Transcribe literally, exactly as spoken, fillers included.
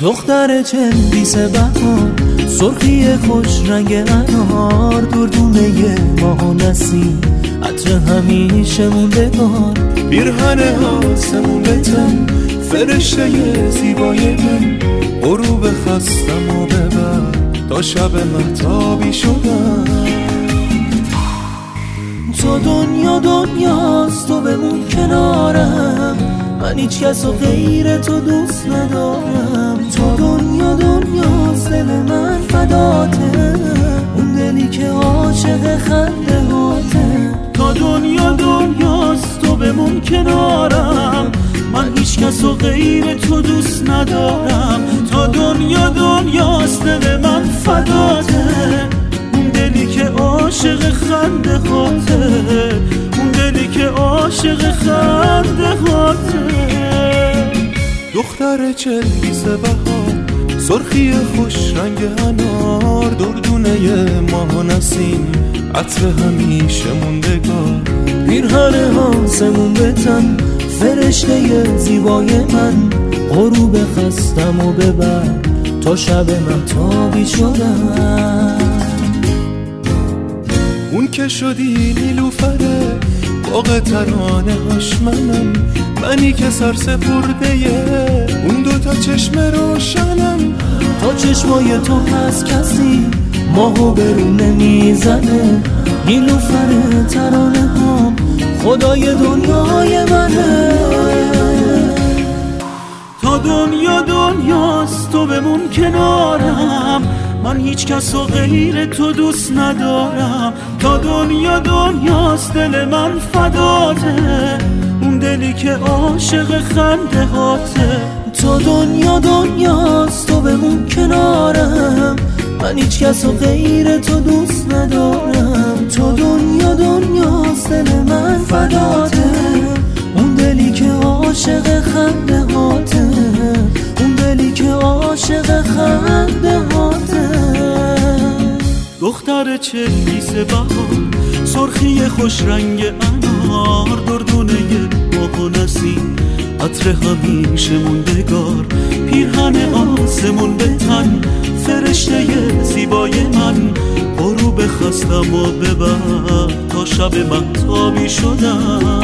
دختر چندیس بهار، سرخی خوش رنگ انار، دردونه ماه و نسیم، عطر همیشه موندگار، پیرهن آسمون بتن، فرشته زیبای من، غروب خستم و ببر تا شب مهتابی شدم. تو دنیا دنیاست، تو بمون کنارم، من هیچ کس و غیر تو دوست ندارم. تو دنیا دنیاست، دل من فداته، اون دلی که عاشق خنده هاته. تو دنیا دنیاست، تو بمون کنارم، من هیچ کس و غیر تو دوست ندارم. تو دنیا دنیاست، دل من فداته، اون دلی که عاشق خنده هاته، اون دلی که عاشق خنده هاته. دختر چلگیز بهار، سرخی خوش رنگ انار، دردونه ماه و نسیم، عطر همیشه موندگار، پیرهن آسمون بتن، فرشته زیبای من، غروب خستم و ببر تا شب مهتابی شدم. اون که شدی نیلوفره، باغ ترانه هاش منم، منی که سر سپرده اون دوتا چشم روشنم. تا چشمای تو هست کسی ماهو برون نمیزنه، نیلوفر ترانه هم خدای دنیای منه. تا دنیا دنیاست، تو بمون کنارم، من هیچ کس و غیر تو دوست ندارم. تا دنیا دنیاست، دل من فداته، اون دلی که عاشق خنده هاته. تا دنیا دنیاست، تو بمون کنارم، من هیچ کس و غیر تو دوست ندارم. تو دنیا دنیاست، دل من فداته، اون دلی که عاشق خنده هاته، اون دلی که عاشق خنده هاته. دختر چلگیز بهار، سرخی خوش رنگ انار، دردونه ماه و نسیم، عطر همیشه موندگار، پیرهن آسمون بتن، فرشته زیبای من، غروب خستم و ببر تا شب مهتابی شدم.